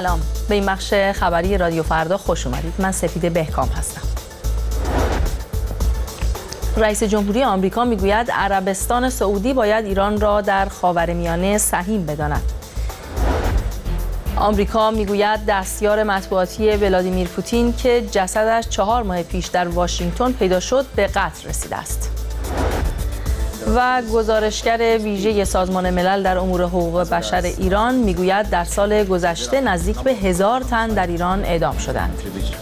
سلام، به این بخش خبری رادیو فردا خوش اومدید. من سپید بهکام هستم. رئیس جمهوری آمریکا میگوید عربستان سعودی باید ایران را در خاورمیانه سهیم بداند. آمریکا میگوید دستیار مطبوعاتی ولادیمیر پوتین که جسدش 4 ماه پیش در واشنگتن پیدا شد به قتل رسیده است. و گزارشگر ویژه سازمان ملل در امور حقوق بشر ایران میگوید در سال گذشته نزدیک به 1000 تن در ایران اعدام شدند.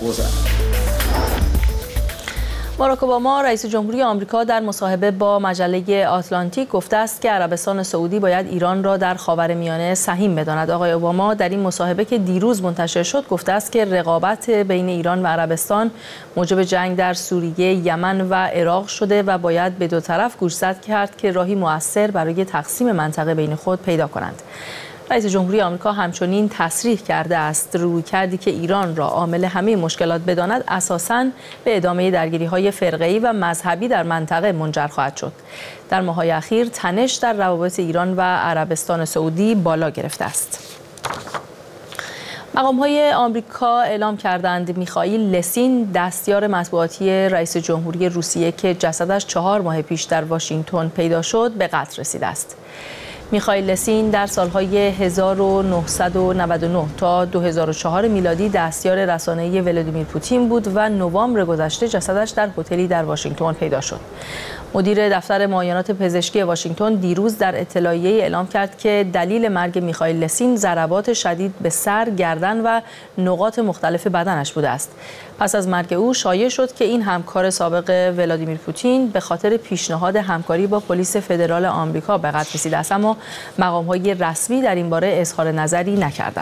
باراک اوباما رئیس جمهوری آمریکا در مصاحبه با مجله آتلانتیک گفته است که عربستان سعودی باید ایران را در خاورمیانه سهیم بداند. آقای اوباما در این مصاحبه که دیروز منتشر شد گفته است که رقابت بین ایران و عربستان موجب جنگ در سوریه، یمن و عراق شده و باید به دو طرف گوشزد کرد که راهی مؤثر برای تقسیم منطقه بین خود پیدا کنند. رئیس جمهوری آمریکا همچنین تصریح کرده است رویکردی که ایران را عامل همه مشکلات بداند اساساً به ادامه درگیری‌های فرقه‌ای و مذهبی در منطقه منجر خواهد شد. در ماه‌های اخیر تنش در روابط ایران و عربستان سعودی بالا گرفته است. مقام‌های آمریکا اعلام کردند میخائیل لسین دستیار مطبوعاتی رئیس جمهوری روسیه که جسدش 4 ماه پیش در واشنگتن پیدا شد به قتل رسیده است. میخائیل لسین در سالهای 1999 تا 2004 میلادی دستیار رسانه‌ای ولادیمیر پوتین بود و نوامبر گذشته جسدش در هتلی در واشنگتن پیدا شد. مدیر دفتر معاینات پزشکی واشنگتن دیروز در اطلاعیه‌ای اعلام کرد که دلیل مرگ میخائیل لسین ضربات شدید به سر، گردن و نقاط مختلف بدنش بوده است. پس از مرگ او شایع شد که این همکار سابق ولادیمیر پوتین به خاطر پیشنهاد همکاری با پلیس فدرال آمریکا به قتل رسیده است، اما مقام‌های رسمی در این باره اظهار نظری نکردند.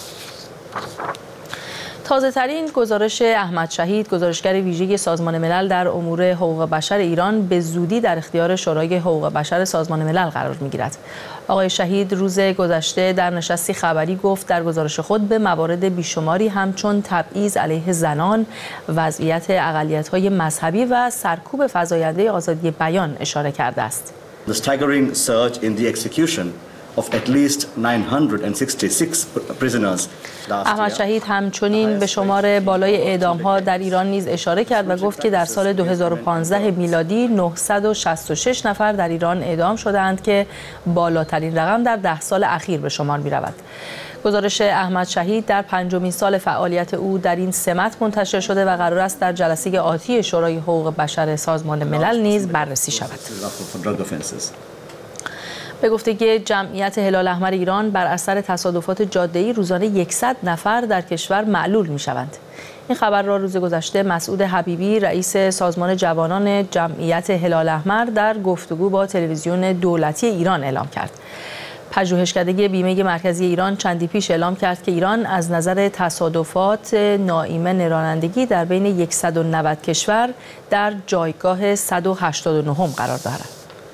تازه‌ترین گزارش احمد شهید، گزارشگر ویژه سازمان ملل در امور حقوق بشر ایران، به زودی در اختیار شورای حقوق بشر سازمان ملل قرار می‌گیرد. آقای شهید روز گذشته در نشستی خبری گفت در گزارش خود به موارد بیشماری همچون تبعیض علیه زنان، وضعیت اقلیت‌های مذهبی و سرکوب فزاینده آزادی بیان اشاره کرده است. The staggering surge in the execution of at least 966 prisoners. احمد شهید همچنین به شمار بالای اعدام‌ها در ایران نیز اشاره کرد و گفت که در سال 2015 میلادی 966 نفر در ایران اعدام شدند که بالاترین رقم در 10 سال اخیر به شمار می‌رود. گزارش احمد شهید در 5مین سال فعالیت او در این سمت منتشر شده و قرار است در جلسه آتی شورای حقوق بشر سازمان ملل نیز بررسی شود. به گفته جمعیت هلال احمر ایران بر اثر تصادفات جاده‌ای روزانه 100 نفر در کشور معلول می‌شوند. این خبر را روز گذشته مسعود حبیبی رئیس سازمان جوانان جمعیت هلال احمر در گفتگو با تلویزیون دولتی ایران اعلام کرد. پژوهشکده بیمه مرکزی ایران چندی پیش اعلام کرد که ایران از نظر تصادفات ناایمن رانندگی در بین 190 کشور در جایگاه 189 قرار دارد.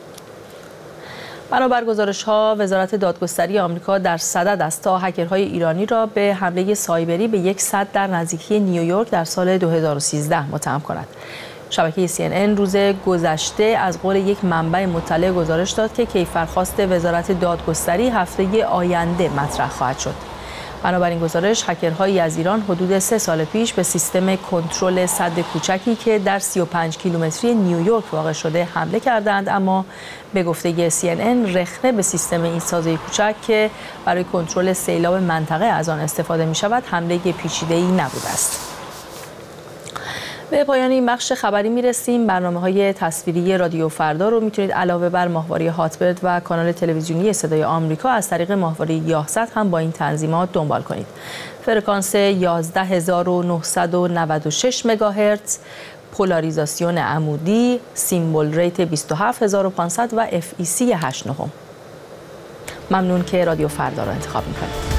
بنابر گزارش‌ها وزارت دادگستری آمریکا در صدد است تا هکرهای ایرانی را به حمله سایبری به یک سد در نزدیکی نیویورک در سال 2013 متهم کند. شبکه CNN روز گذشته از قول یک منبع مطلع گزارش داد که کیفرخواست وزارت دادگستری هفته آینده مطرح خواهد شد. بنابر این گزارش هکرهایی از ایران حدود 3 سال پیش به سیستم کنترل سد کوچکی که در 35 کیلومتری نیویورک واقع شده حمله کردند، اما به گفته CNN رخنه به سیستم این سازه کوچک که برای کنترل سیلاب منطقه از آن استفاده می شود حمله پیچیده‌ای نبوده است. به پایان این بخش خبری میرسیم. برنامه‌های تصویری رادیو فردا رو میتونید علاوه بر ماهواره هاتبرد و کانال تلویزیونی صدای آمریکا از طریق ماهواره یاهصد هم با این تنظیمات دنبال کنید. فرکانس 11996 مگاهرتز، پولاریزاسیون عمودی، سیمبل ریت 27500 و FEC 89. ممنون که رادیو فردا رو انتخاب میکنید.